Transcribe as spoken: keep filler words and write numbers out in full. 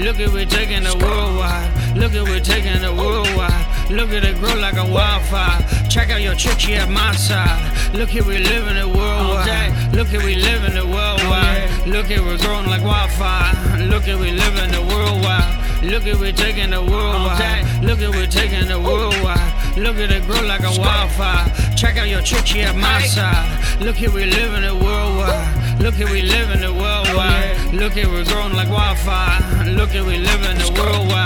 Look at we taking the worldwide. Look at we taking the worldwide. Look at it grow like a wildfire. Check out your chick, she at my side. Look at we living it worldwide. Look at we living it worldwide. Look at we growing like wildfire. Look at we living it worldwide. Look at we taking the worldwide. Look at we taking the worldwide. Look at it grow like a wildfire. Check out your chick, she at my side. Look at we living it worldwide. Look at we living it worldwide. Look at we growing like wildfire. Look at we living it worldwide.